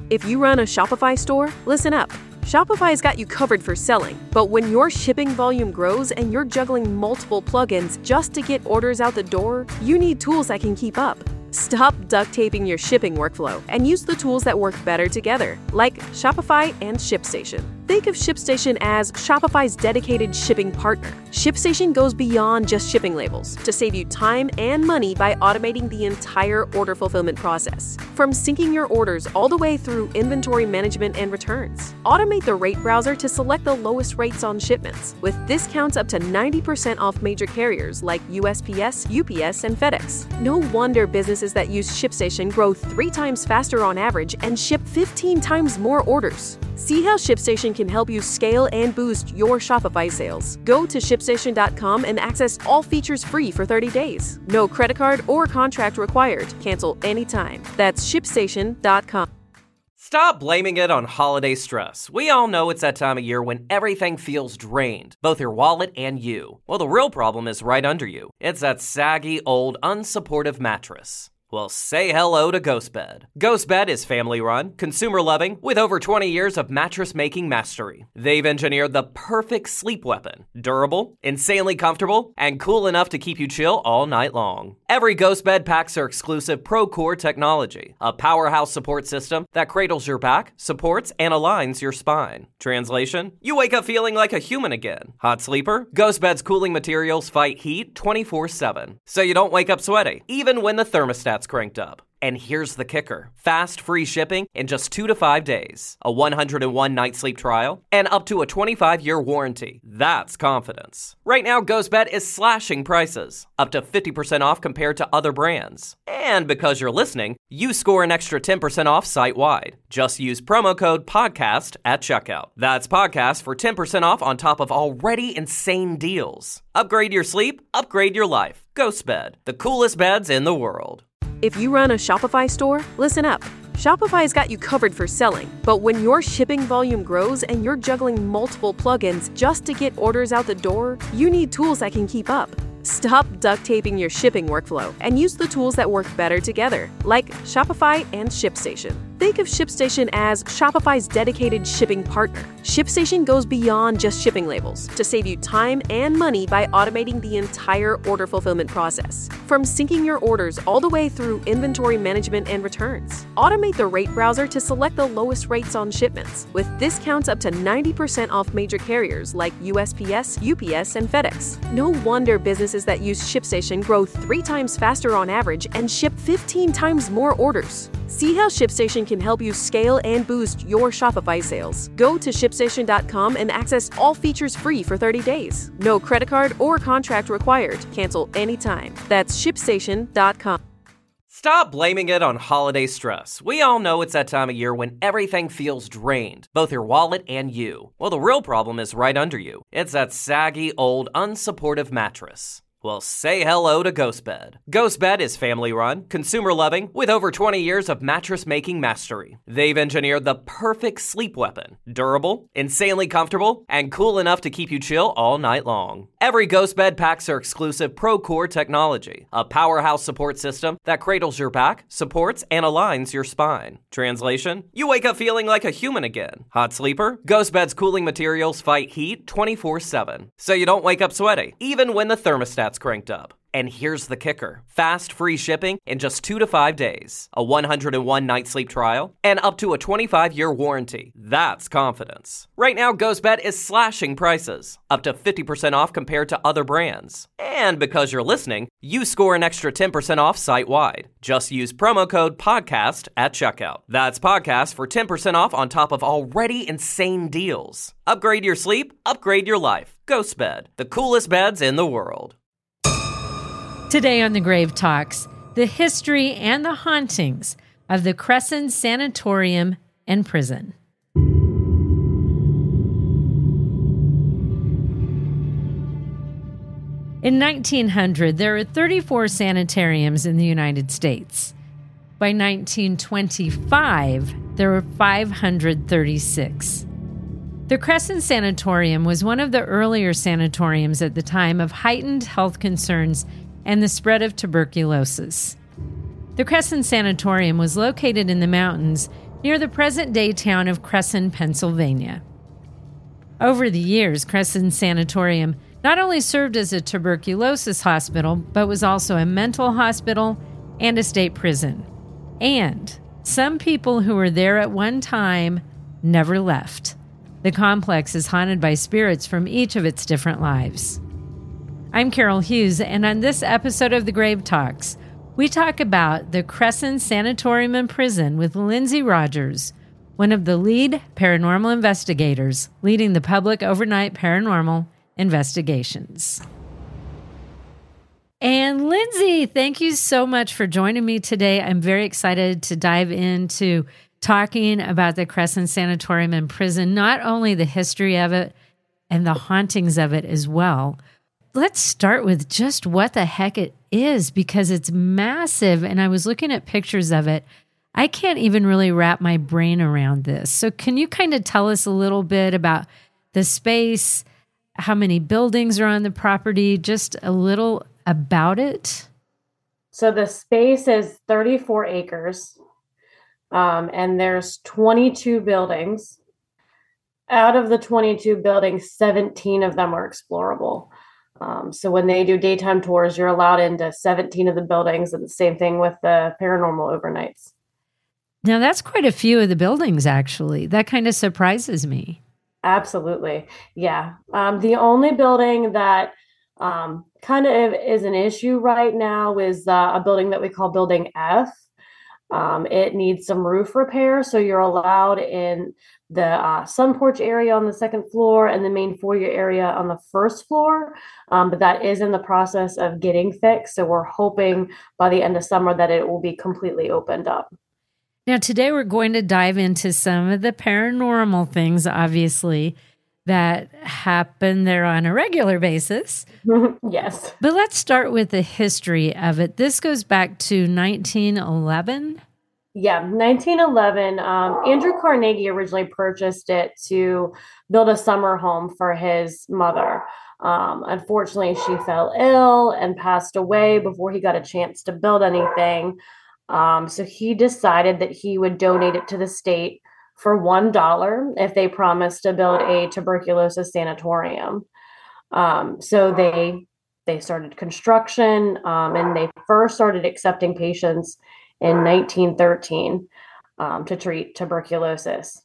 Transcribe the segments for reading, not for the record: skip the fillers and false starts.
If you run a Shopify store, listen up. Shopify's got you covered for selling, but when your shipping volume grows and you're juggling multiple plugins just to get orders out the door, you need tools that can keep up. Stop duct taping your shipping workflow and use the tools that work better together, like Shopify and ShipStation. Think of ShipStation as Shopify's dedicated shipping partner. ShipStation goes beyond just shipping labels to save you time and money by automating the entire order fulfillment process. From syncing your orders all the way through inventory management and returns. Automate the rate browser to select the lowest rates on shipments, with discounts up to 90% off major carriers like USPS, UPS, and FedEx. No wonder businesses that use ShipStation grow 3 times faster on average and ship 15 times more orders. See how ShipStation can help you scale and boost your Shopify sales. Go to ShipStation.com and access all features free for 30 days. No credit card or contract required. Cancel anytime. That's ShipStation.com. Stop blaming it on holiday stress. We all know it's that time of year when everything feels drained, both your wallet and you. Well, the real problem is right under you. It's that saggy, old, unsupportive mattress. Well, say hello to GhostBed. GhostBed is family-run, consumer-loving, with over 20 years of mattress-making mastery. They've engineered the perfect sleep weapon. Durable, insanely comfortable, and cool enough to keep you chill all night long. Every GhostBed packs their exclusive ProCore technology, a powerhouse support system that cradles your back, supports, and aligns your spine. Translation? You wake up feeling like a human again. Hot sleeper? GhostBed's cooling materials fight heat 24/7, so you don't wake up sweaty, even when the thermostat's cranked up. And here's the kicker. Fast, free shipping in just 2 to 5 days, a 101-night sleep trial, and up to a 25-year warranty. That's confidence. Right now, GhostBed is slashing prices, up to 50% off compared to other brands. And because you're listening, you score an extra 10% off site-wide. Just use promo code PODCAST at checkout. That's PODCAST for 10% off on top of already insane deals. Upgrade your sleep, upgrade your life. GhostBed, the coolest beds in the world. If you run a Shopify store, listen up. Shopify's got you covered for selling, but when your shipping volume grows and you're juggling multiple plugins just to get orders out the door, you need tools that can keep up. Stop duct taping your shipping workflow and use the tools that work better together, like Shopify and ShipStation. Think of ShipStation as Shopify's dedicated shipping partner. ShipStation goes beyond just shipping labels to save you time and money by automating the entire order fulfillment process. From syncing your orders all the way through inventory management and returns. Automate the rate browser to select the lowest rates on shipments, with discounts up to 90% off major carriers like USPS, UPS, and FedEx. No wonder businesses that use ShipStation grow 3 times faster on average and ship 15 times more orders. See how ShipStation can help you scale and boost your Shopify sales. Go to ShipStation.com and access all features free for 30 days. No credit card or contract required. Cancel anytime. That's ShipStation.com. Stop blaming it on holiday stress. We all know it's that time of year when everything feels drained, both your wallet and you. Well, the real problem is right under you. It's that saggy, old, unsupportive mattress. Well, say hello to GhostBed. GhostBed is family-run, consumer-loving, with over 20 years of mattress-making mastery. They've engineered the perfect sleep weapon. Durable, insanely comfortable, and cool enough to keep you chill all night long. Every GhostBed packs their exclusive ProCore technology, a powerhouse support system that cradles your back, supports, and aligns your spine. Translation? You wake up feeling like a human again. Hot sleeper? GhostBed's cooling materials fight heat 24/7, so you don't wake up sweaty, even when the thermostat's cranked up. And here's the kicker. Fast, free shipping in just 2 to 5 days, a 101-night sleep trial, and up to a 25-year warranty. That's confidence. Right now, GhostBed is slashing prices, up to 50% off compared to other brands. And because you're listening, you score an extra 10% off site-wide. Just use promo code PODCAST at checkout. That's PODCAST for 10% off on top of already insane deals. Upgrade your sleep, upgrade your life. GhostBed, the coolest beds in the world. Today on The Grave Talks, the history and the hauntings of the Crescent Sanatorium and Prison. In 1900, there were 34 sanitariums in the United States. By 1925, there were 536. The Crescent Sanatorium was one of the earlier sanatoriums at the time of heightened health concerns and the spread of tuberculosis. The Crescent Sanatorium was located in the mountains near the present-day town of Cresson, Pennsylvania. Over the years, Cresson Sanatorium not only served as a tuberculosis hospital, but was also a mental hospital and a state prison. And some people who were there at one time never left. The complex is haunted by spirits from each of its different lives. I'm Carol Hughes, and on this episode of The Grave Talks, we talk about the Cresson Sanatorium and Prison with Lindsay Rogers, one of the lead paranormal investigators leading the public overnight paranormal investigations. And Lindsay, thank you so much for joining me today. I'm very excited to dive into talking about the Cresson Sanatorium and Prison, not only the history of it and the hauntings of it as well. Let's start with just what the heck it is, because it's massive. And I was looking at pictures of it. I can't even really wrap my brain around this. So can you kind of tell us a little bit about the space, how many buildings are on the property, just a little about it? So the space is 34 acres, and there's 22 buildings. Out of the 22 buildings, 17 of them are explorable. So when they do daytime tours, you're allowed into 17 of the buildings, and the same thing with the paranormal overnights. Now, that's quite a few of the buildings, actually. That kind of surprises me. Absolutely. Yeah. The only building that kind of is an issue right now is a building that we call Building F. It needs some roof repair, so you're allowed in the sun porch area on the second floor and the main foyer area on the first floor, but that is in the process of getting fixed, so we're hoping by the end of summer that it will be completely opened up. Now, today we're going to dive into some of the paranormal things, obviously, that happen there on a regular basis. Yes. But let's start with the history of it. This goes back to 1911. Yeah, 1911. Andrew Carnegie originally purchased it to build a summer home for his mother. Unfortunately, she fell ill and passed away before he got a chance to build anything. So he decided that he would donate it to the state for $1 if they promised to build a tuberculosis sanatorium. So they started construction, and they first started accepting patients in 1913 to treat tuberculosis.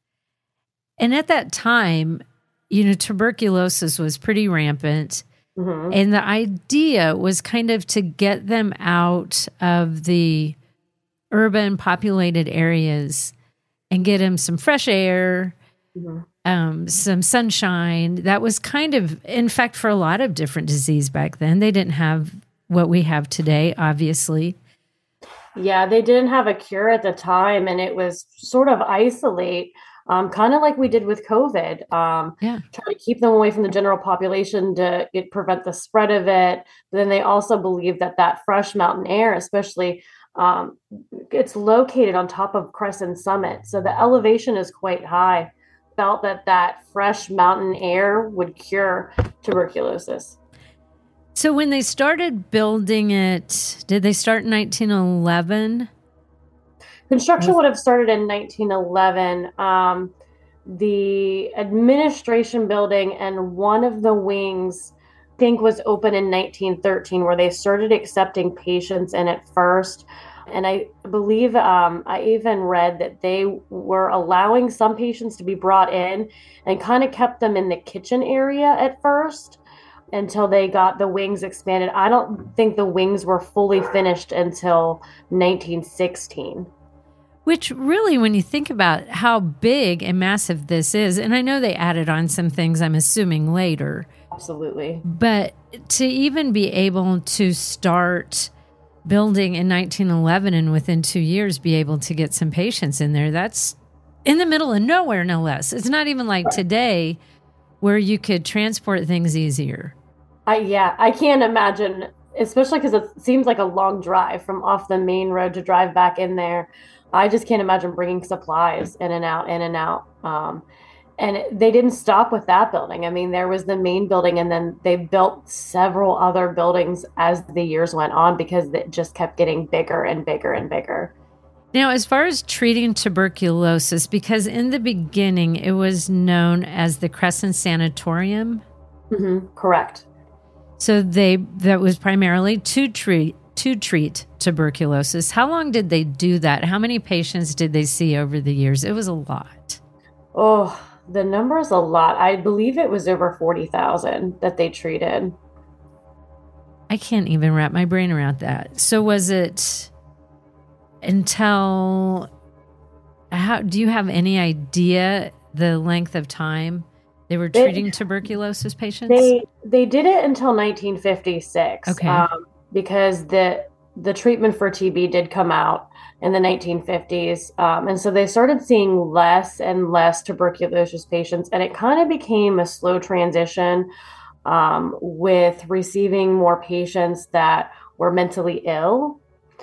And at that time, tuberculosis was pretty rampant. Mm-hmm. And the idea was kind of to get them out of the urban populated areas and get them some fresh air, mm-hmm. Some sunshine. That was kind of, in fact, for a lot of different disease back then. They didn't have what we have today, obviously. Yeah, they didn't have a cure at the time, and it was sort of isolate, kind of like we did with COVID. Try to keep them away from the general population to prevent the spread of it. But then they also believed that fresh mountain air, especially, it's located on top of Cresson Summit, so the elevation is quite high. Felt that fresh mountain air would cure tuberculosis. So when they started building it, did they start in 1911? Construction would have started in 1911. The administration building and one of the wings, I think, was open in 1913, where they started accepting patients in it first. And I believe I even read that they were allowing some patients to be brought in and kind of kept them in the kitchen area at first until they got the wings expanded. I don't think the wings were fully finished until 1916. Which really, when you think about how big and massive this is, and I know they added on some things, I'm assuming, later. Absolutely. But to even be able to start building in 1911 and within 2 years be able to get some patients in there, that's in the middle of nowhere, no less. It's not even like today where you could transport things easier. I can't imagine, especially because it seems like a long drive from off the main road to drive back in there. I just can't imagine bringing supplies in and out. And they didn't stop with that building. I mean, there was the main building, and then they built several other buildings as the years went on because it just kept getting bigger and bigger and bigger. Now, as far as treating tuberculosis, because in the beginning it was known as the Crescent Sanatorium. Mm-hmm. Correct. So that was primarily to treat tuberculosis. How long did they do that? How many patients did they see over the years? It was a lot. Oh, the number is a lot. I believe it was over 40,000 that they treated. I can't even wrap my brain around that. So was it until do you have any idea the length of time they were treating tuberculosis patients? They did it until 1956. Okay. Because the treatment for TB did come out in the 1950s. And so they started seeing less and less tuberculosis patients, and it kind of became a slow transition with receiving more patients that were mentally ill.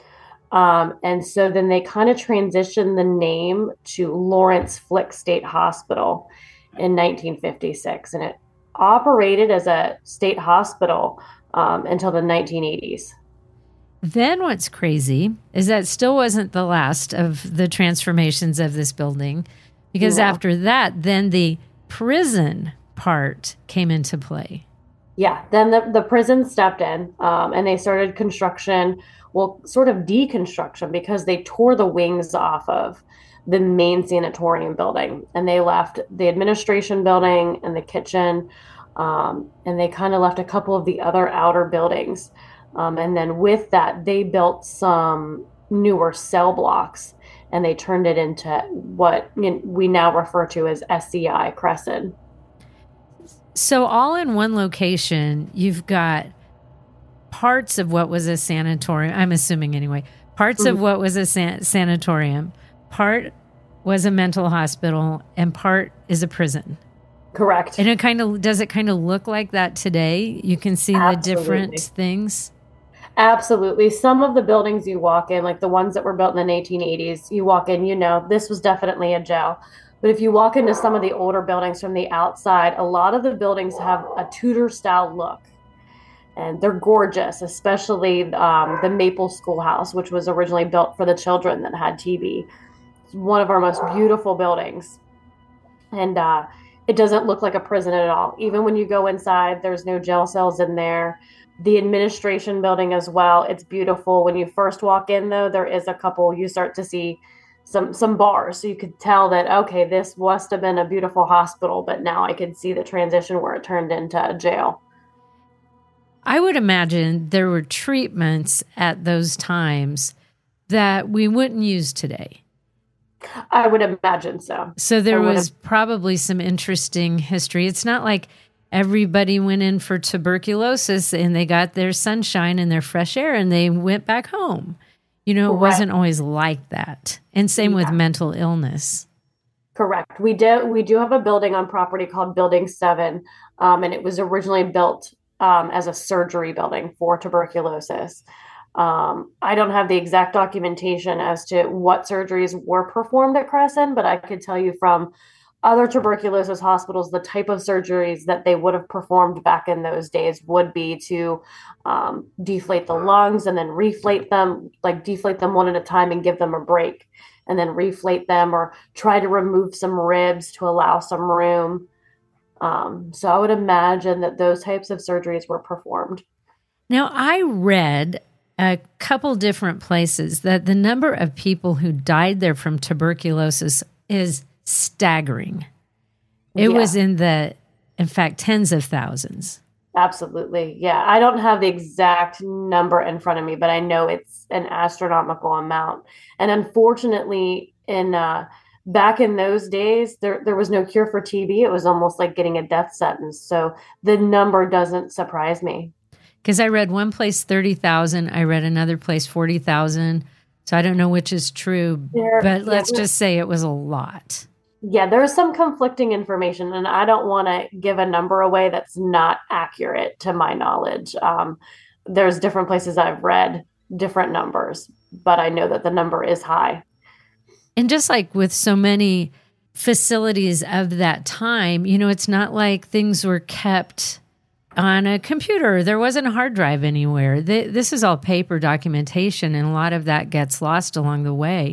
And so then they kind of transitioned the name to Lawrence Flick State Hospital in 1956. And it operated as a state hospital until the 1980s. Then what's crazy is that still wasn't the last of the transformations of this building, because after that, then the prison part came into play. Yeah, then the prison stepped in and they started construction, well, sort of deconstruction, because they tore the wings off of the main sanatorium building, and they left the administration building and the kitchen, and they kind of left a couple of the other outer buildings. And then with that, they built some newer cell blocks, and they turned it into what we now refer to as SCI Crescent. So all in one location, you've got parts of what was a sanatorium. I'm assuming anyway, parts of what was a sanatorium, part was a mental hospital, and part is a prison. Correct. And does it kind of look like that today? You can see the different things. Absolutely. Some of the buildings you walk in, like the ones that were built in the 1880s, you walk in, this was definitely a jail. But if you walk into some of the older buildings from the outside, a lot of the buildings have a Tudor style look. And they're gorgeous, especially the Maple Schoolhouse, which was originally built for the children that had TB. It's one of our most beautiful buildings. And it doesn't look like a prison at all. Even when you go inside, there's no jail cells in there. The administration building as well, it's beautiful. When you first walk in, though, there is a couple, you start to see some bars. So you could tell that, okay, this must have been a beautiful hospital, but now I could see the transition where it turned into a jail. I would imagine there were treatments at those times that we wouldn't use today. I would imagine so. So there was probably some interesting history. It's not like everybody went in for tuberculosis and they got their sunshine and their fresh air and they went back home. It wasn't always like that. And same with mental illness. Correct. We do have a building on property called Building 7, and it was originally built as a surgery building for tuberculosis. I don't have the exact documentation as to what surgeries were performed at Crescent, but I could tell you from other tuberculosis hospitals, the type of surgeries that they would have performed back in those days would be to deflate the lungs and then reflate them, like deflate them one at a time and give them a break, and then reflate them, or try to remove some ribs to allow some room. So I would imagine that those types of surgeries were performed. Now, I read a couple different places that the number of people who died there from tuberculosis is staggering. It was in fact, tens of thousands. Absolutely. Yeah. I don't have the exact number in front of me, but I know it's an astronomical amount. And unfortunately, back in those days, there was no cure for TB. It was almost like getting a death sentence. So the number doesn't surprise me. Because I read one place 30,000, I read another place 40,000. So I don't know which is true, but let's just say it was a lot. Yeah, there's some conflicting information, and I don't want to give a number away that's not accurate to my knowledge. There's different places I've read different numbers, but I know that the number is high. And just like with so many facilities of that time, it's not like things were kept on a computer. There wasn't a hard drive anywhere. This is all paper documentation, and a lot of that gets lost along the way.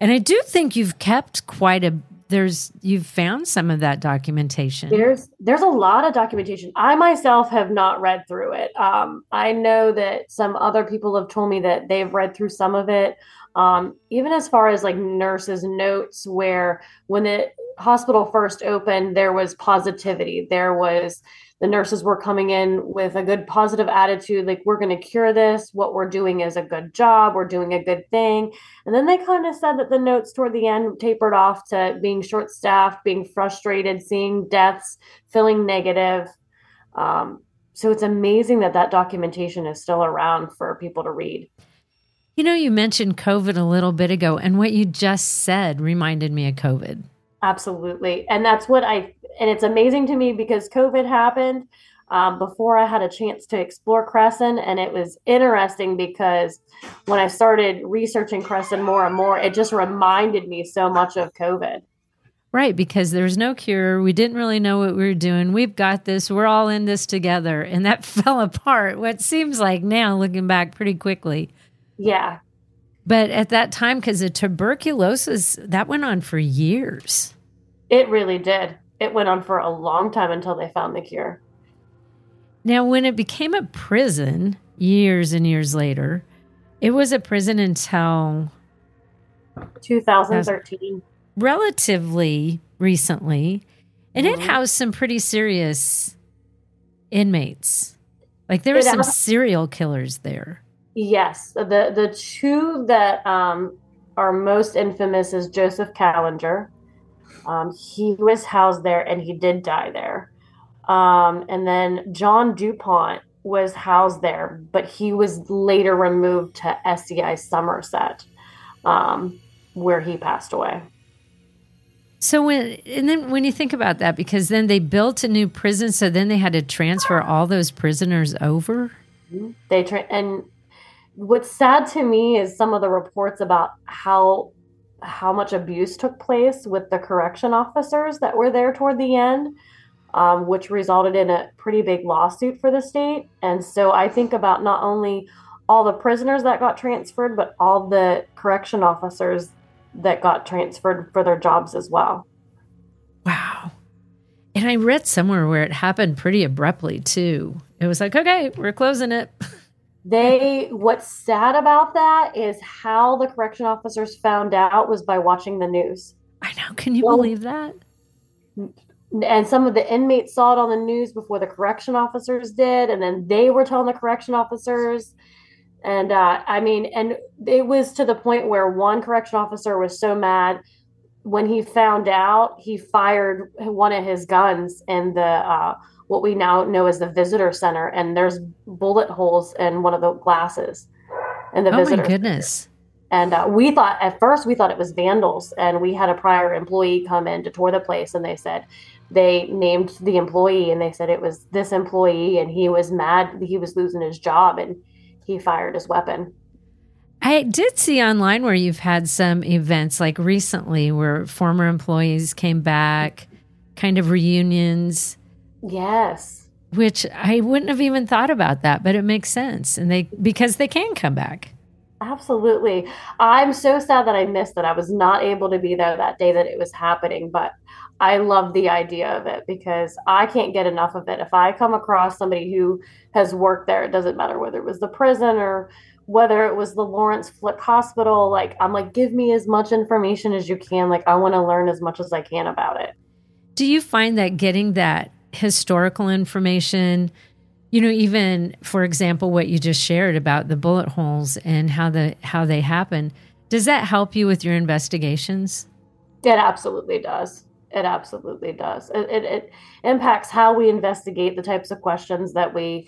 And I do think you've kept you've found some of that documentation. There's a lot of documentation. I myself have not read through it. I know that some other people have told me that they've read through some of it. Even as far as like nurses' notes, where when the hospital first opened, there was positivity. The nurses were coming in with a good positive attitude, like, we're going to cure this. What we're doing is a good job. We're doing a good thing. And then they kind of said that the notes toward the end tapered off to being short-staffed, being frustrated, seeing deaths, feeling negative. So it's amazing that documentation is still around for people to read. You mentioned COVID a little bit ago, and what you just said reminded me of COVID. Absolutely. And that's and it's amazing to me because COVID happened before I had a chance to explore Crescent. And it was interesting because when I started researching Crescent more and more, it just reminded me so much of COVID. Right, because there's no cure. We didn't really know what we were doing. We've got this. We're all in this together. And that fell apart, what seems like now, looking back, pretty quickly. Yeah. But at that time, because of tuberculosis, that went on for years. It really did. It went on for a long time until they found the cure. Now, when it became a prison years and years later, it was a prison until 2013. Relatively recently. And it housed some pretty serious inmates. Like there were some serial killers there. Yes. The two that are most infamous is Joseph Callinger. He was housed there and he did die there. And then John DuPont was housed there, but he was later removed to SCI Somerset, where he passed away. So when you think about that, because then they built a new prison, so then they had to transfer all those prisoners over. And what's sad to me is some of the reports about how much abuse took place with the correction officers that were there toward the end, which resulted in a pretty big lawsuit for the state. And so I think about not only all the prisoners that got transferred, but all the correction officers that got transferred for their jobs as well. Wow. And I read somewhere where it happened pretty abruptly too. It was like, okay, we're closing it. What's sad about that is how the correction officers found out was by watching the news. I know. Can you believe that? And some of the inmates saw it on the news before the correction officers did. And then they were telling the correction officers. And and it was to the point where one correction officer was so mad when he found out, he fired one of his guns in the what we now know as the visitor center, and there's bullet holes in one of the glasses in the visitor. Oh my goodness! Center. And at first we thought it was vandals, and we had a prior employee come in to tour the place, and they named the employee, and they said it was this employee, and he was mad he was losing his job, and he fired his weapon. I did see online where you've had some events like recently where former employees came back, kind of reunions. Yes. Which I wouldn't have even thought about that, but it makes sense. And because they can come back. Absolutely. I'm so sad that I missed it. I was not able to be there that day that it was happening, but I love the idea of it because I can't get enough of it. If I come across somebody who has worked there, it doesn't matter whether it was the prison or whether it was the Lawrence Flick Hospital, I'm like, give me as much information as you can. Like, I want to learn as much as I can about it. Do you find that getting that historical information, even, for example, what you just shared about the bullet holes and how they happen, does that help you with your investigations? It absolutely does. It absolutely does. It impacts how we investigate, the types of questions that we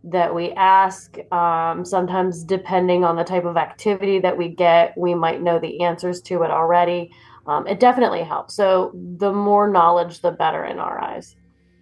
ask. Sometimes, depending on the type of activity that we get, we might know the answers to it already. It definitely helps. So the more knowledge, the better in our eyes.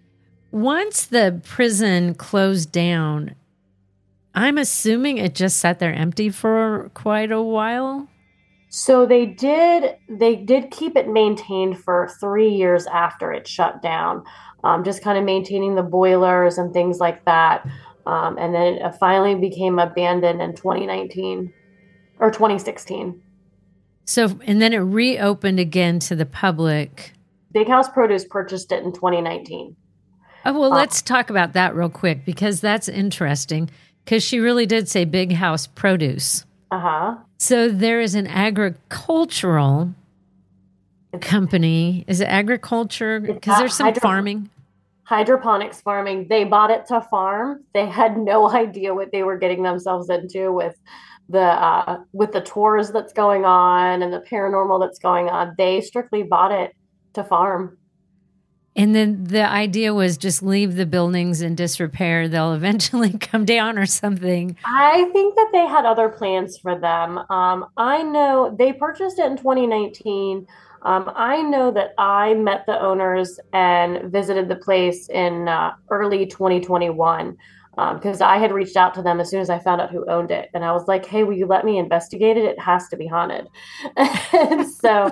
Once the prison closed down, I'm assuming it just sat there empty for quite a while. So they did keep it maintained for 3 years after it shut down, just kind of maintaining the boilers and things like that. And then it finally became abandoned in 2019 or 2016. So, and then it reopened again to the public. Big House Produce purchased it in 2019. Oh, well, let's talk about that real quick because that's interesting because she really did say Big House Produce. Uh-huh. So there is an agricultural company. Is it agriculture? Because there's some farming. Hydroponics farming. They bought it to farm. They had no idea what they were getting themselves into with the tours that's going on and the paranormal that's going on. They strictly bought it to farm. And then the idea was just leave the buildings in disrepair. They'll eventually come down or something. I think that they had other plans for them. I know they purchased it in 2019. I know that I met the owners and visited the place in early 2021 because I had reached out to them as soon as I found out who owned it. And I was like, hey, will you let me investigate it? It has to be haunted. And so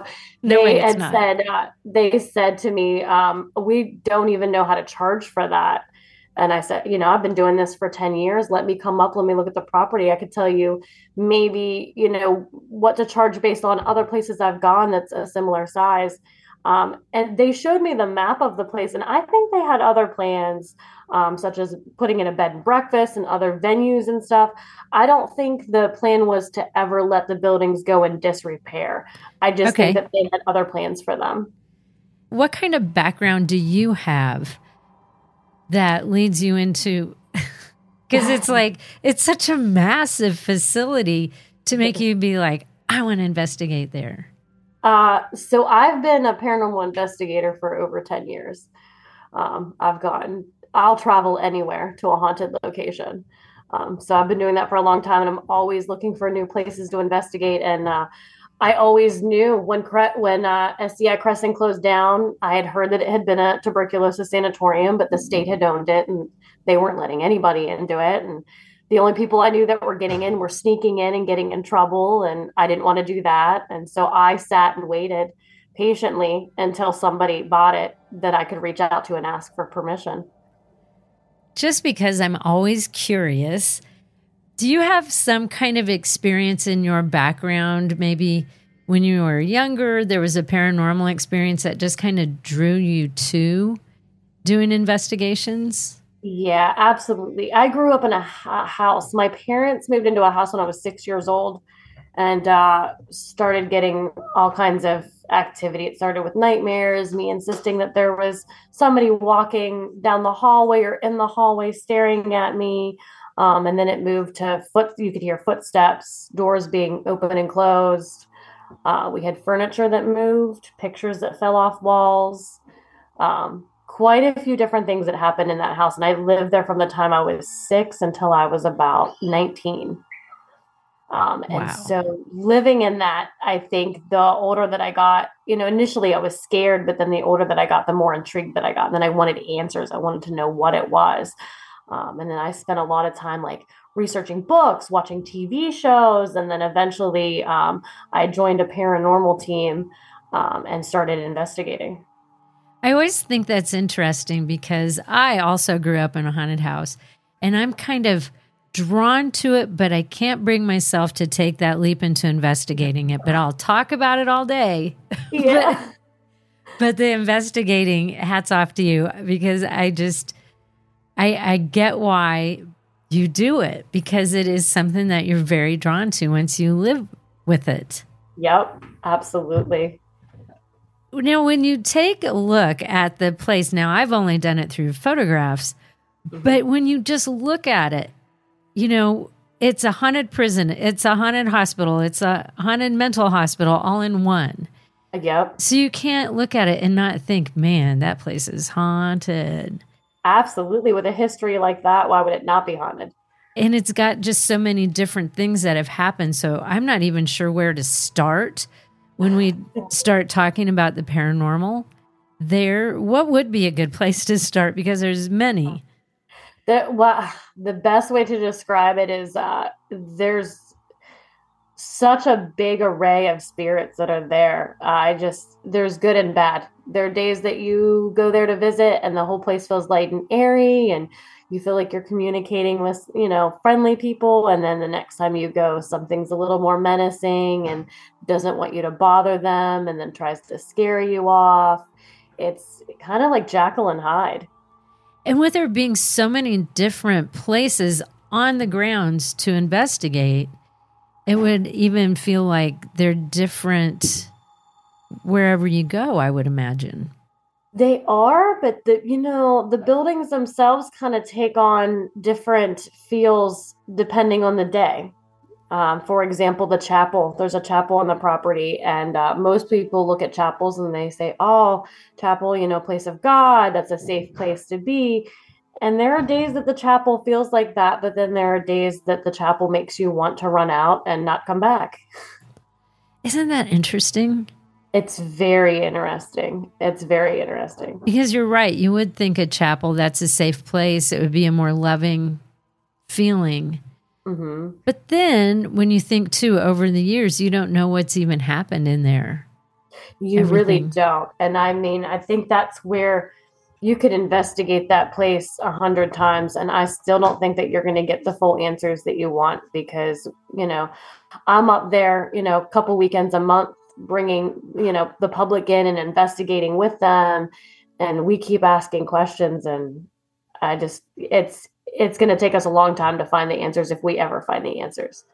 they said to me, we don't even know how to charge for that. And I said, I've been doing this for 10 years. Let me come up. Let me look at the property. I could tell you maybe, what to charge based on other places I've gone that's a similar size. And they showed me the map of the place. And I think they had other plans, such as putting in a bed and breakfast and other venues and stuff. I don't think the plan was to ever let the buildings go in disrepair. I just think that they had other plans for them. What kind of background do you have that leads you into, because it's such a massive facility to make you be like, I want to investigate there. So I've been a paranormal investigator for over 10 years. I'll travel anywhere to a haunted location. So I've been doing that for a long time, and I'm always looking for new places to investigate. And I always knew when SCI Crescent closed down, I had heard that it had been a tuberculosis sanatorium, but the state had owned it and they weren't letting anybody into it. And the only people I knew that were getting in were sneaking in and getting in trouble. And I didn't want to do that. And so I sat and waited patiently until somebody bought it that I could reach out to and ask for permission. Just because I'm always curious, do you have some kind of experience in your background? Maybe when you were younger, there was a paranormal experience that just kind of drew you to doing investigations? Yeah, absolutely. I grew up in a house. My parents moved into a house when I was 6 years old and started getting all kinds of activity. It started with nightmares, me insisting that there was somebody walking down the hallway or in the hallway staring at me. And then it moved to you could hear footsteps, doors being open and closed. We had furniture that moved, pictures that fell off walls. Quite a few different things that happened in that house. And I lived there from the time I was 6 until I was about 19. Wow. And so living in that, I think the older that I got, initially I was scared, but then the older that I got, the more intrigued that I got. And then I wanted answers. I wanted to know what it was. And then I spent a lot of time researching books, watching TV shows. And then eventually I joined a paranormal team and started investigating. I always think that's interesting because I also grew up in a haunted house and I'm kind of drawn to it, but I can't bring myself to take that leap into investigating it. But I'll talk about it all day. Yeah. but the investigating, hats off to you because I get why you do it because it is something that you're very drawn to once you live with it. Yep, absolutely. Now, when you take a look at the place, now I've only done it through photographs, but when you just look at it, it's a haunted prison, it's a haunted hospital, it's a haunted mental hospital all in one. Yep. So you can't look at it and not think, man, that place is haunted. Absolutely. With a history like that, why would it not be haunted? And it's got just so many different things that have happened. So I'm not even sure where to start. When we start talking about the paranormal, what would be a good place to start? Because there's many. The best way to describe it is such a big array of spirits that are there. There's good and bad. There are days that you go there to visit and the whole place feels light and airy and you feel like you're communicating with, friendly people. And then the next time you go, something's a little more menacing and doesn't want you to bother them and then tries to scare you off. It's kind of like Jekyll and Hyde. And with there being so many different places on the grounds to investigate, it would even feel like they're different wherever you go, I would imagine. They are, but the buildings themselves kind of take on different feels depending on the day. For example, the chapel. There's a chapel on the property, and most people look at chapels and they say, "Oh, chapel, place of God. That's a safe place to be." And there are days that the chapel feels like that, but then there are days that the chapel makes you want to run out and not come back. Isn't that interesting? It's very interesting. It's very interesting. Because you're right. You would think a chapel, that's a safe place. It would be a more loving feeling. Mm-hmm. But then when you think, too, over the years, you don't know what's even happened in there. You really don't. And I think that's where you could investigate that place 100 times. And I still don't think that you're going to get the full answers that you want because, I'm up there, a couple weekends a month bringing, the public in and investigating with them. And we keep asking questions. And it's going to take us a long time to find the answers if we ever find the answers.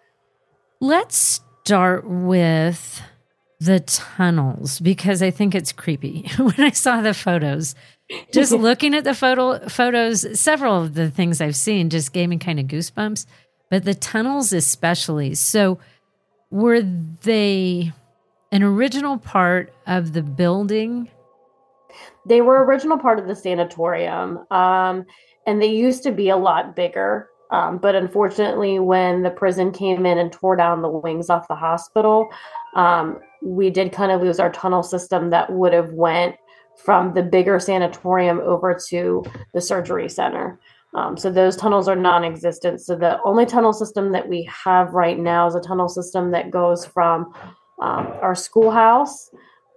Let's start with the tunnels because I think it's creepy. When I saw the photos, just looking at the photos, several of the things I've seen just gave me kind of goosebumps, but the tunnels especially. So were they an original part of the building? They were original part of the sanatorium, and they used to be a lot bigger. But unfortunately, when the prison came in and tore down the wings off the hospital, we did kind of lose our tunnel system that would have went from the bigger sanatorium over to the surgery center. So those tunnels are non-existent. So the only tunnel system that we have right now is a tunnel system that goes from our schoolhouse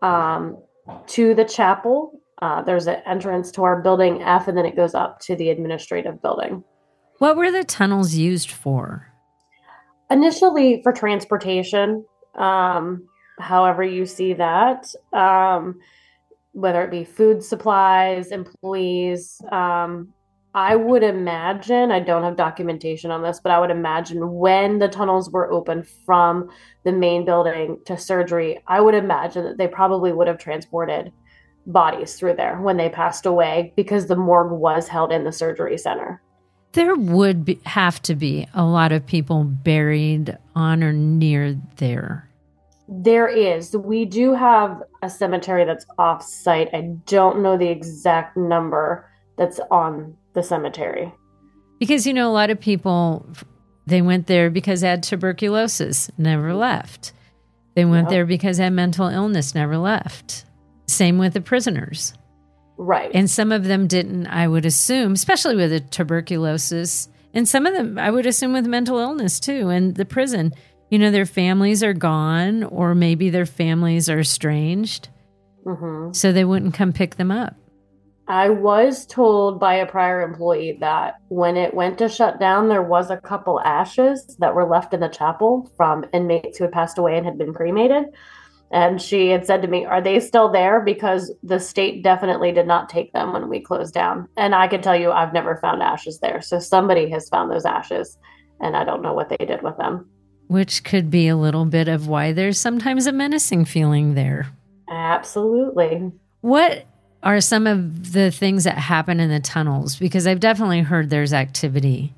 to the chapel. There's an entrance to our building F, and then it goes up to the administrative building. What were the tunnels used for? Initially for transportation, however you see that, whether it be food supplies, employees. I would imagine, I don't have documentation on this, but I would imagine when the tunnels were open from the main building to surgery, I would imagine that they probably would have transported bodies through there when they passed away because the morgue was held in the surgery center. There would have to be a lot of people buried on or near there. There is. We do have a cemetery that's off-site. I don't know the exact number that's on the cemetery. Because, a lot of people, they went there because they had tuberculosis, never left. They went there because they had mental illness, never left. Same with the prisoners. Right. And some of them didn't, I would assume, especially with the tuberculosis. And some of them, I would assume, with mental illness too. And the prison, their families are gone, or maybe their families are estranged. Mm-hmm. So they wouldn't come pick them up. I was told by a prior employee that when it went to shut down, there was a couple ashes that were left in the chapel from inmates who had passed away and had been cremated. And she had said to me, "Are they still there? Because the state definitely did not take them when we closed down." And I can tell you, I've never found ashes there. So somebody has found those ashes, and I don't know what they did with them. Which could be a little bit of why there's sometimes a menacing feeling there. Absolutely. What are some of the things that happen in the tunnels? Because I've definitely heard there's activity.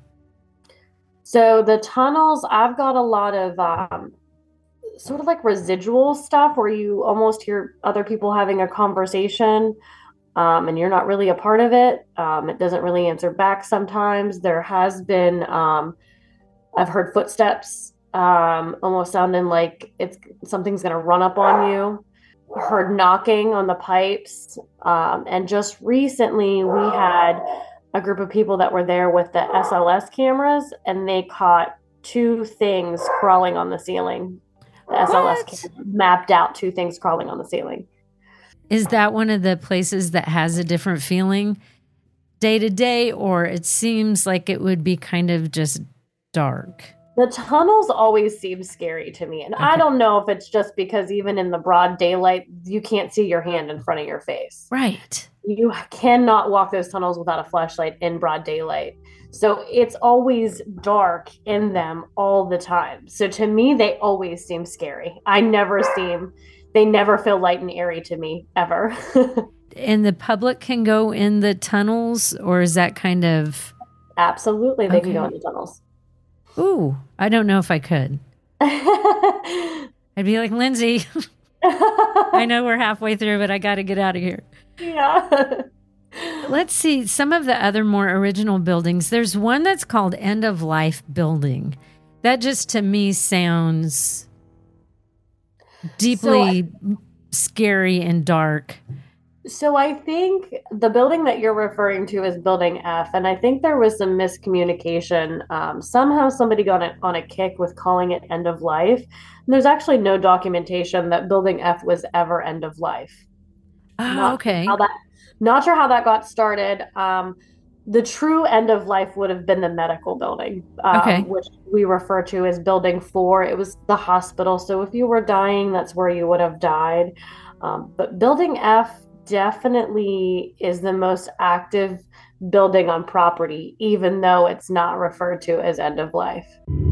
So the tunnels, I've got a lot of sort of like residual stuff where you almost hear other people having a conversation and you're not really a part of it. It doesn't really answer back sometimes. There has been, I've heard footsteps almost sounding like something's going to run up on you. Heard knocking on the pipes. And just recently we had a group of people that were there with the SLS cameras, and they caught two things crawling on the ceiling. The SLS mapped out two things crawling on the ceiling. Is that one of the places that has a different feeling day to day, or it seems like it would be kind of just dark? The tunnels always seem scary to me. And I don't know if it's just because even in the broad daylight, you can't see your hand in front of your face. Right. You cannot walk those tunnels without a flashlight in broad daylight. So it's always dark in them all the time. So to me, they always seem scary. They never feel light and airy to me, ever. And the public can go in the tunnels, or is that kind of... Absolutely, they can go in the tunnels. Ooh, I don't know if I could. I'd be like, Lindsay, I know we're halfway through, but I got to get out of here. Yeah. Let's see some of the other more original buildings. There's one that's called End of Life Building. That just to me sounds deeply scary and dark. So I think the building that you're referring to is Building F, and I think there was some miscommunication. Somehow somebody got it on a kick with calling it End of Life. And there's actually no documentation that Building F was ever end of life. Oh, okay. Not sure how that got started. The true end of life would have been the medical building, which we refer to as Building 4. It was the hospital. So if you were dying, that's where you would have died. But Building F definitely is the most active building on property, even though it's not referred to as end of life.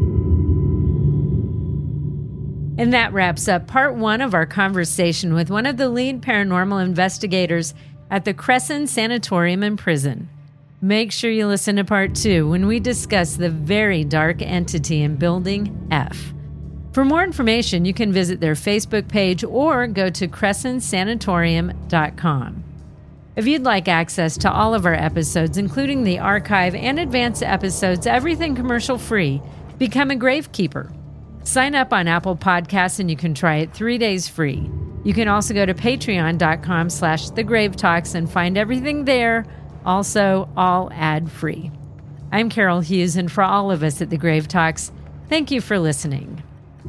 And that wraps up part 1 of our conversation with one of the lead paranormal investigators at the Crescent Sanatorium and Prison. Make sure you listen to part 2 when we discuss the very dark entity in Building F. For more information, you can visit their Facebook page or go to crescentsanatorium.com. If you'd like access to all of our episodes, including the archive and advanced episodes, everything commercial free, become a Gravekeeper. Sign up on Apple Podcasts and you can try it 3 days free. You can also go to patreon.com/thegravetalks and find everything there, also all ad-free. I'm Carol Hughes, and for all of us at The Grave Talks, thank you for listening.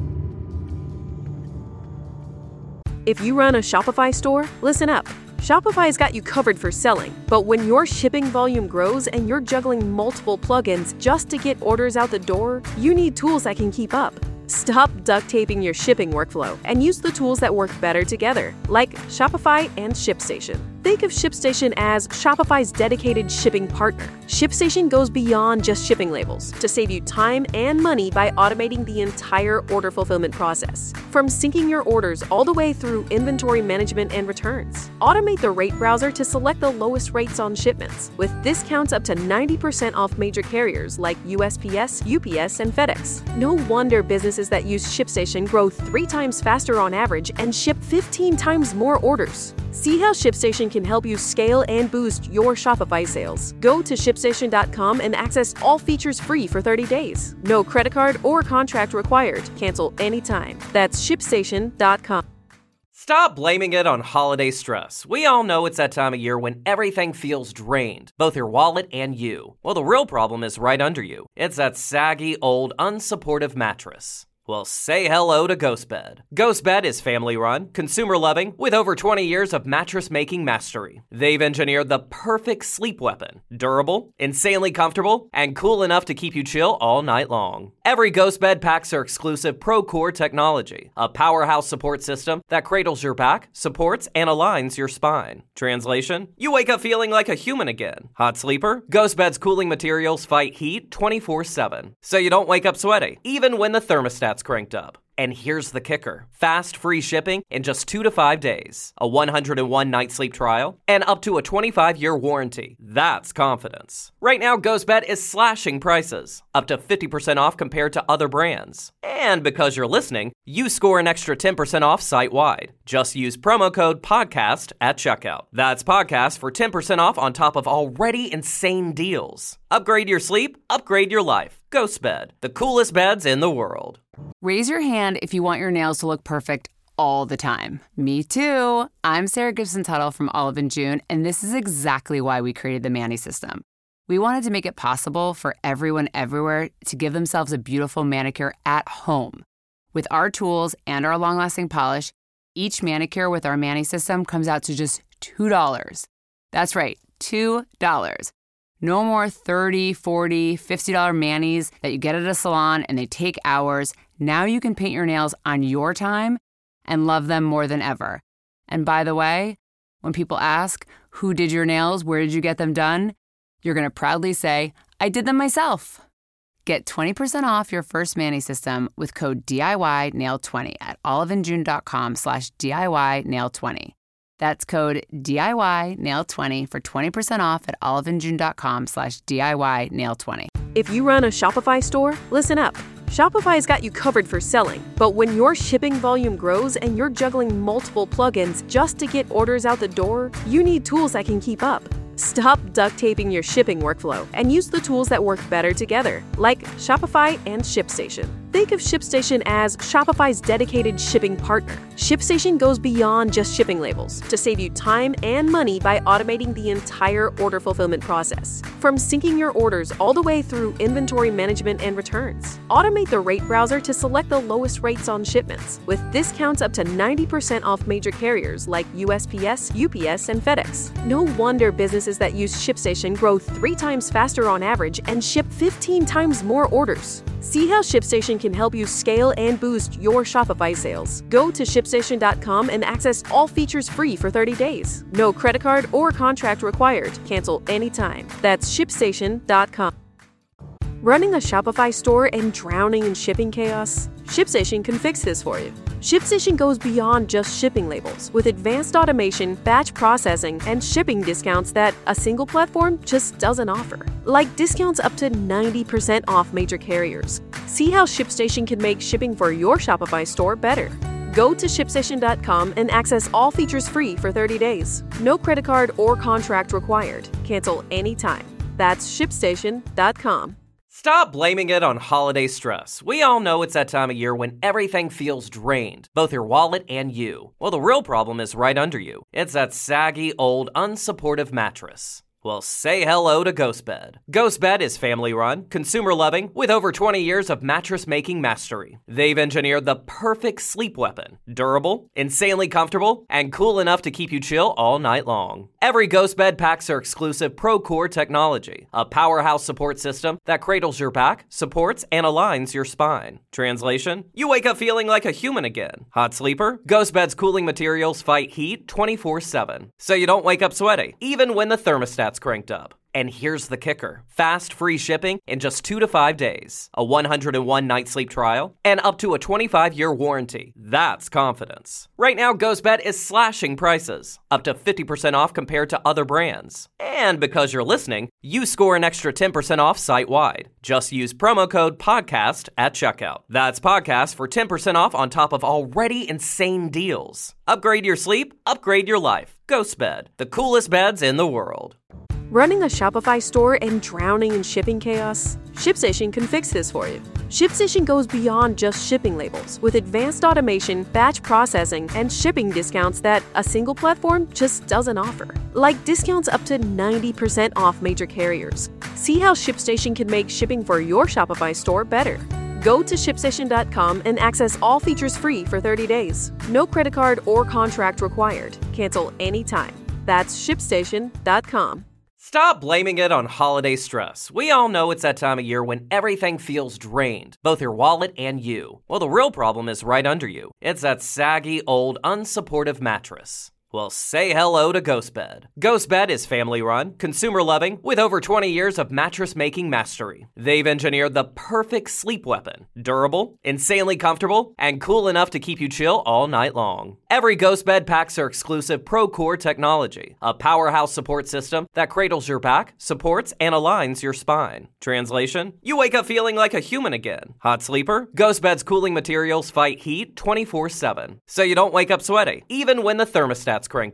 If you run a Shopify store, listen up. Shopify's got you covered for selling, but when your shipping volume grows and you're juggling multiple plugins just to get orders out the door, you need tools that can keep up. Stop duct taping your shipping workflow and use the tools that work better together, like Shopify and ShipStation. Think of ShipStation as Shopify's dedicated shipping partner. ShipStation goes beyond just shipping labels to save you time and money by automating the entire order fulfillment process. From syncing your orders all the way through inventory management and returns. Automate the rate browser to select the lowest rates on shipments, with discounts up to 90% off major carriers like USPS, UPS, and FedEx. No wonder businesses that use ShipStation grow 3 times faster on average and ship 15 times more orders. See how ShipStation can help you scale and boost your Shopify sales. Go to ShipStation.com and access all features free for 30 days. No credit card or contract required. Cancel anytime. That's ShipStation.com. Stop blaming it on holiday stress. We all know it's that time of year when everything feels drained, both your wallet and you. Well, the real problem is right under you. It's that saggy, old, unsupportive mattress. Well, say hello to GhostBed. GhostBed is family-run, consumer-loving, with over 20 years of mattress-making mastery. They've engineered the perfect sleep weapon. Durable, insanely comfortable, and cool enough to keep you chill all night long. Every GhostBed packs their exclusive ProCore technology, a powerhouse support system that cradles your back, supports, and aligns your spine. Translation? You wake up feeling like a human again. Hot sleeper? GhostBed's cooling materials fight heat 24/7, so you don't wake up sweaty, even when the thermostat's cranked up. And here's the kicker. Fast, free shipping in just 2 to 5 days, a 101-night sleep trial, and up to a 25-year warranty. That's confidence. Right now, GhostBed is slashing prices, up to 50% off compared to other brands. And because you're listening, you score an extra 10% off site-wide. Just use promo code PODCAST at checkout. That's PODCAST for 10% off on top of already insane deals. Upgrade your sleep, upgrade your life. GhostBed, the coolest beds in the world. Raise your hand if you want your nails to look perfect all the time. Me too. I'm Sarah Gibson Tuttle from Olive & June, and this is exactly why we created the Manny System. We wanted to make it possible for everyone everywhere to give themselves a beautiful manicure at home. With our tools and our long-lasting polish, each manicure with our Mani system comes out to just $2. That's right, $2. No more $30, $40, $50 manis that you get at a salon and they take hours. Now you can paint your nails on your time and love them more than ever. And by the way, when people ask, who did your nails, where did you get them done? You're going to proudly say, I did them myself. Get 20% off your first Mani system with code DIYNail20 at oliveandjune.com/DIYNail20. That's code DIYNail20 for 20% off at oliveandjune.com/DIYNail20. If you run a Shopify store, listen up. Shopify's got you covered for selling, but when your shipping volume grows and you're juggling multiple plugins just to get orders out the door, you need tools that can keep up. Stop duct taping your shipping workflow and use the tools that work better together, like Shopify and ShipStation. Think of ShipStation as Shopify's dedicated shipping partner. ShipStation goes beyond just shipping labels to save you time and money by automating the entire order fulfillment process. From syncing your orders all the way through inventory management and returns. Automate the rate browser to select the lowest rates on shipments, with discounts up to 90% off major carriers like USPS, UPS, and FedEx. No wonder businesses that use ShipStation grow 3 times faster on average and ship 15 times more orders. See how ShipStation can help you scale and boost your Shopify sales. Go to ShipStation.com and access all features free for 30 days. No credit card or contract required. Cancel anytime. That's ShipStation.com. Running a Shopify store and drowning in shipping chaos? ShipStation can fix this for you. ShipStation goes beyond just shipping labels with advanced automation, batch processing, and shipping discounts that a single platform just doesn't offer. Like discounts up to 90% off major carriers. See how ShipStation can make shipping for your Shopify store better. Go to ShipStation.com and access all features free for 30 days. No credit card or contract required. Cancel anytime. That's ShipStation.com. Stop blaming it on holiday stress. We all know it's that time of year when everything feels drained, both your wallet and you. Well, the real problem is right under you. It's that saggy, old, unsupportive mattress. Well, say hello to GhostBed. GhostBed is family-run, consumer-loving, with over 20 years of mattress-making mastery. They've engineered the perfect sleep weapon. Durable, insanely comfortable, and cool enough to keep you chill all night long. Every GhostBed packs their exclusive ProCore technology, a powerhouse support system that cradles your back, supports, and aligns your spine. Translation? You wake up feeling like a human again. Hot sleeper? GhostBed's cooling materials fight heat 24/7, so you don't wake up sweaty, even when the thermostat's cranked up. And here's the kicker. Fast, free shipping in just 2 to 5 days. A 101-night sleep trial, and up to a 25-year warranty. That's confidence. Right now, GhostBed is slashing prices. Up to 50% off compared to other brands. And because you're listening, you score an extra 10% off site-wide. Just use promo code PODCAST at checkout. That's PODCAST for 10% off on top of already insane deals. Upgrade your sleep, upgrade your life. GhostBed, the coolest beds in the world. Running a Shopify store and drowning in shipping chaos? ShipStation can fix this for you. ShipStation goes beyond just shipping labels with advanced automation, batch processing, and shipping discounts that a single platform just doesn't offer. Like discounts up to 90% off major carriers. See how ShipStation can make shipping for your Shopify store better. Go to ShipStation.com and access all features free for 30 days. No credit card or contract required. Cancel anytime. That's ShipStation.com. Stop blaming it on holiday stress. We all know it's that time of year when everything feels drained, both your wallet and you. Well, the real problem is right under you. It's that saggy, old, unsupportive mattress. Well, say hello to GhostBed. GhostBed is family-run, consumer-loving, with over 20 years of mattress-making mastery. They've engineered the perfect sleep weapon. Durable, insanely comfortable, and cool enough to keep you chill all night long. Every GhostBed packs their exclusive ProCore technology, a powerhouse support system that cradles your back, supports, and aligns your spine. Translation? You wake up feeling like a human again. Hot sleeper? GhostBed's cooling materials fight heat 24/7, so you don't wake up sweaty, even when the thermostat's cranked up.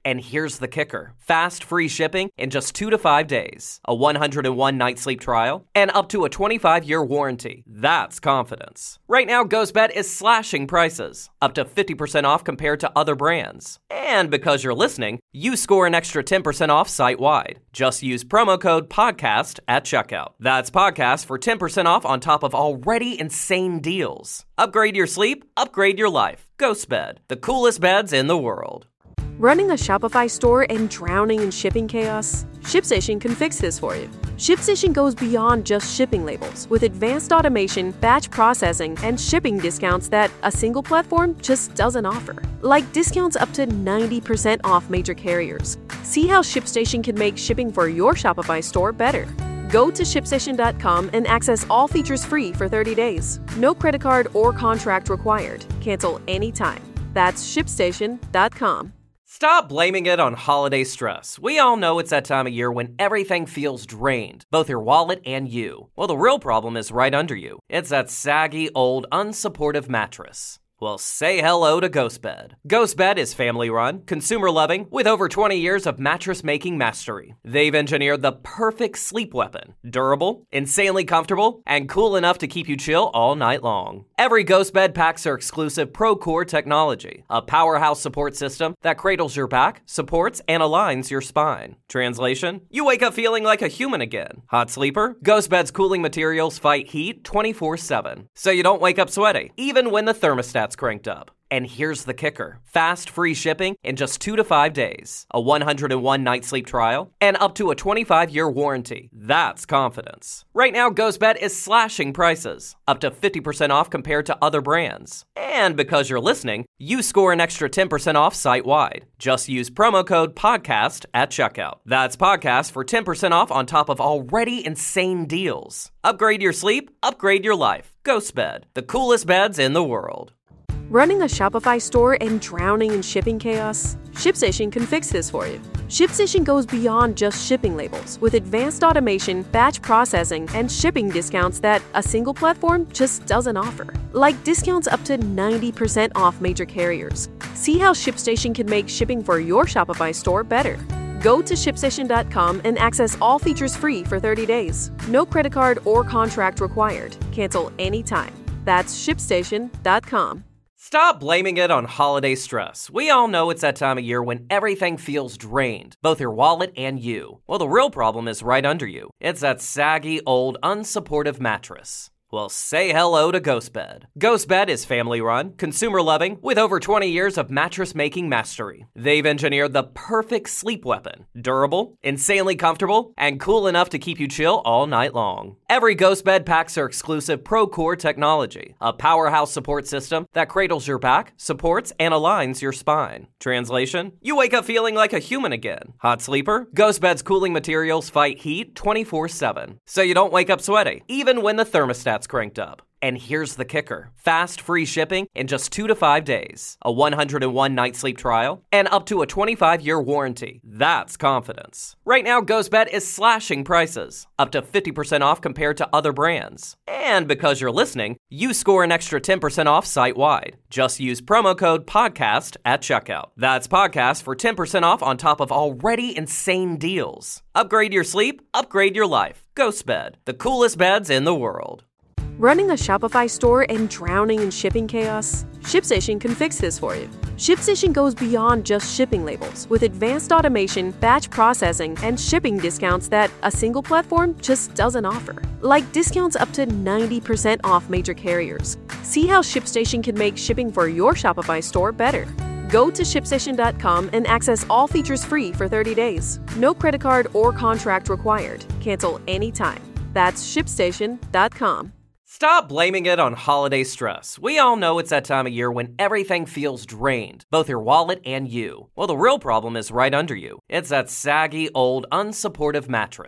And here's the kicker. Fast, free shipping in just 2 to 5 days. A 101-night sleep trial, and up to a 25-year warranty. That's confidence. Right now, GhostBed is slashing prices. Up to 50% off compared to other brands. And because you're listening, you score an extra 10% off site-wide. Just use promo code PODCAST at checkout. That's podcast for 10% off on top of already insane deals. Upgrade your sleep, upgrade your life. GhostBed, the coolest beds in the world. Running a Shopify store and drowning in shipping chaos? ShipStation can fix this for you. ShipStation goes beyond just shipping labels with advanced automation, batch processing, and shipping discounts that a single platform just doesn't offer. Like discounts up to 90% off major carriers. See how ShipStation can make shipping for your Shopify store better. Go to ShipStation.com and access all features free for 30 days. No credit card or contract required. Cancel anytime. That's ShipStation.com. Stop blaming it on holiday stress. We all know it's that time of year when everything feels drained, both your wallet and you. Well, the real problem is right under you. It's that saggy, old, unsupportive mattress. Well, say hello to GhostBed. GhostBed is family-run, consumer-loving, with over 20 years of mattress-making mastery. They've engineered the perfect sleep weapon. Durable, insanely comfortable, and cool enough to keep you chill all night long. Every GhostBed packs their exclusive ProCore technology, a powerhouse support system that cradles your back, supports, and aligns your spine. Translation? You wake up feeling like a human again. Hot sleeper? GhostBed's cooling materials fight heat 24/7, so you don't wake up sweaty, even when the thermostat's cranked up. And here's the kicker. Fast, free shipping in just 2 to 5 days. A 101-night sleep trial, and up to a 25-year warranty. That's confidence. Right now, GhostBed is slashing prices. Up to 50% off compared to other brands. And because you're listening, you score an extra 10% off site-wide. Just use promo code PODCAST at checkout. That's podcast for 10% off on top of already insane deals. Upgrade your sleep, upgrade your life. GhostBed, the coolest beds in the world. Running a Shopify store and drowning in shipping chaos? ShipStation can fix this for you. ShipStation goes beyond just shipping labels with advanced automation, batch processing, and shipping discounts that a single platform just doesn't offer. Like discounts up to 90% off major carriers. See how ShipStation can make shipping for your Shopify store better. Go to ShipStation.com and access all features free for 30 days. No credit card or contract required. Cancel anytime. That's ShipStation.com. Stop blaming it on holiday stress. We all know it's that time of year when everything feels drained, both your wallet and you. Well, the real problem is right under you. It's that saggy, old, unsupportive mattress. Well, say hello to GhostBed. GhostBed is family-run, consumer-loving, with over 20 years of mattress-making mastery. They've engineered the perfect sleep weapon. Durable, insanely comfortable, and cool enough to keep you chill all night long. Every GhostBed packs their exclusive ProCore technology, a powerhouse support system that cradles your back, supports, and aligns your spine. Translation? You wake up feeling like a human again. Hot sleeper? GhostBed's cooling materials fight heat 24/7, so you don't wake up sweaty, even when the thermostat's cranked up. And here's the kicker. Fast, free shipping in just 2 to 5 days. A 101-night sleep trial, and up to a 25-year warranty. That's confidence. Right now, GhostBed is slashing prices. Up to 50% off compared to other brands. And because you're listening, you score an extra 10% off site-wide. Just use promo code PODCAST at checkout. That's podcast for 10% off on top of already insane deals. Upgrade your sleep, upgrade your life. GhostBed, the coolest beds in the world. Running a Shopify store and drowning in shipping chaos? ShipStation can fix this for you. ShipStation goes beyond just shipping labels with advanced automation, batch processing, and shipping discounts that a single platform just doesn't offer. Like discounts up to 90% off major carriers. See how ShipStation can make shipping for your Shopify store better. Go to ShipStation.com and access all features free for 30 days. No credit card or contract required. Cancel anytime. That's ShipStation.com. Stop blaming it on holiday stress. We all know it's that time of year when everything feels drained, both your wallet and you. Well, the real problem is right under you. It's that saggy, old, unsupportive mattress.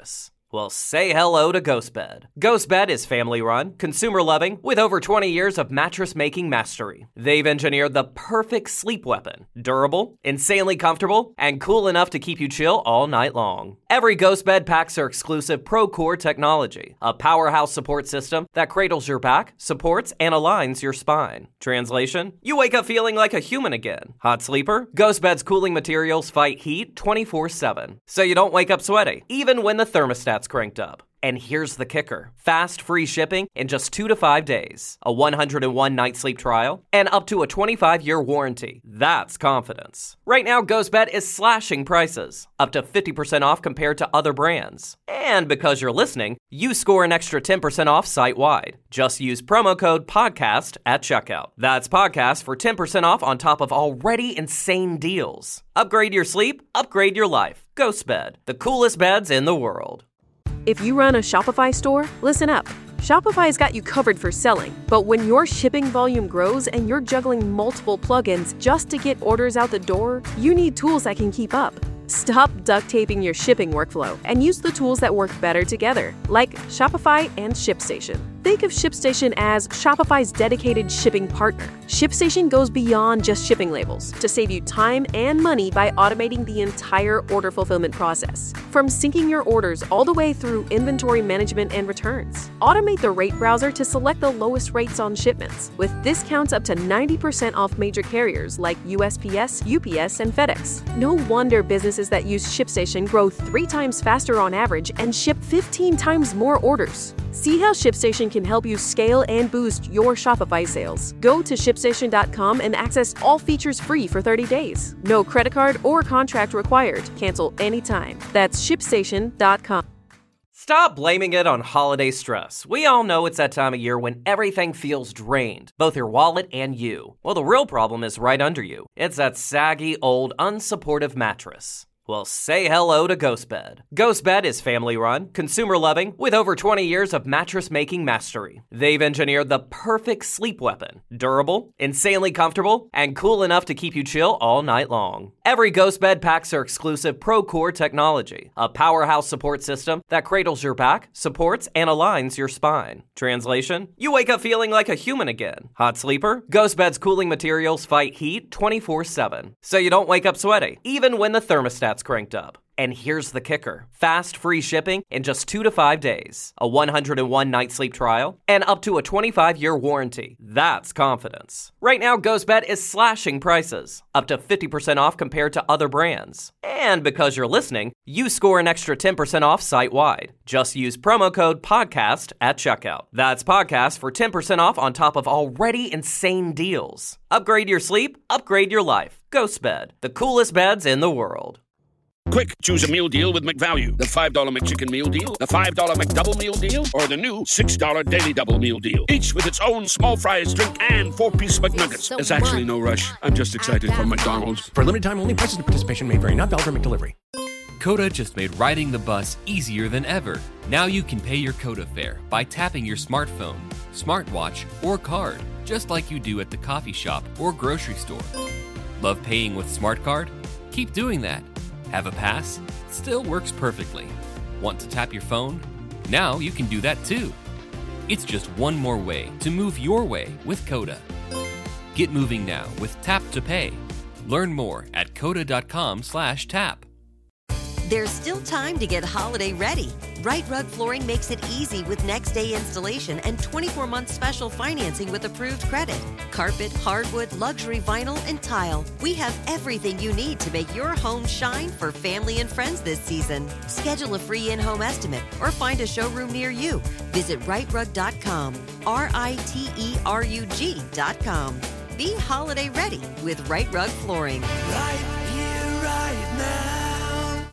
Well, say hello to GhostBed. GhostBed is family-run, consumer-loving, with over 20 years of mattress-making mastery. They've engineered the perfect sleep weapon. Durable, insanely comfortable, and cool enough to keep you chill all night long. Every GhostBed packs their exclusive ProCore technology, a powerhouse support system that cradles your back, supports, and aligns your spine. Translation? You wake up feeling like a human again. Hot sleeper? GhostBed's cooling materials fight heat 24/7, so you don't wake up sweaty, even when the thermostat's cranked up. And here's the kicker. Fast, free shipping in just 2 to 5 days, a 101-night sleep trial, and up to a 25-year warranty. That's confidence. Right now, GhostBed is slashing prices, up to 50% off compared to other brands. And because you're listening, you score an extra 10% off site-wide. Just use promo code PODCAST at checkout. That's podcast for 10% off on top of already insane deals. Upgrade your sleep, upgrade your life. GhostBed, the coolest beds in the world. If you run a Shopify store, listen up. Shopify's got you covered for selling, but when your shipping volume grows and you're juggling multiple plugins just to get orders out the door, you need tools that can keep up. Stop duct taping your shipping workflow and use the tools that work better together, like Shopify and ShipStation. Think of ShipStation as Shopify's dedicated shipping partner. ShipStation goes beyond just shipping labels to save you time and money by automating the entire order fulfillment process. From syncing your orders all the way through inventory management and returns. Automate the rate browser to select the lowest rates on shipments, with discounts up to 90% off major carriers like USPS, UPS, and FedEx. No wonder businesses that use ShipStation grow 3 times faster on average and ship 15 times more orders. See how ShipStation can help you scale and boost your Shopify sales. Go to ShipStation.com and access all features free for 30 days. No credit card or contract required. Cancel anytime. That's ShipStation.com. Stop blaming it on holiday stress. We all know it's that time of year when everything feels drained, both your wallet and you. Well, the real problem is right under you. It's that saggy, old, unsupportive mattress. Well, say hello to GhostBed. GhostBed is family-run, consumer-loving, with over 20 years of mattress-making mastery. They've engineered the perfect sleep weapon. Durable, insanely comfortable, and cool enough to keep you chill all night long. Every GhostBed packs their exclusive ProCore technology, a powerhouse support system that cradles your back, supports, and aligns your spine. Translation? You wake up feeling like a human again. Hot sleeper? GhostBed's cooling materials fight heat 24/7, so you don't wake up sweaty, even when the thermostat's cranked up. And here's the kicker. Fast, free shipping in just 2 to 5 days, a 101-night sleep trial, and up to a 25-year warranty. That's confidence. Right now, GhostBed is slashing prices, up to 50% off compared to other brands. And because you're listening, you score an extra 10% off site-wide. Just use promo code PODCAST at checkout. That's podcast for 10% off on top of already insane deals. Upgrade your sleep, upgrade your life. GhostBed, the coolest beds in the world. Quick, choose a meal deal with McValue. The $5 McChicken meal deal, the $5 McDouble meal deal, or the new $6 Daily Double meal deal. Each with its own small fries, drink, and 4-piece McNuggets. There's actually no rush. I'm just excited for McDonald's. For limited time only, prices and participation may vary. Not valid for McDelivery. Coda just made riding the bus easier than ever. Now you can pay your Coda fare by tapping your smartphone, smartwatch, or card, just like you do at the coffee shop or grocery store. Love paying with Smart Card? Keep doing that. Have a pass? Still works perfectly. Want to tap your phone? Now you can do that too. It's just one more way to move your way with Coda. Get moving now with Tap to Pay. Learn more at coda.com/tap. There's still time to get holiday ready. Right Rug Flooring makes it easy with next day installation and 24-month special financing with approved credit. Carpet, hardwood, luxury vinyl, and tile. We have everything you need to make your home shine for family and friends this season. Schedule a free in-home estimate or find a showroom near you. Visit rightrug.com, RITERUG.com. Be holiday ready with Right Rug Flooring. Right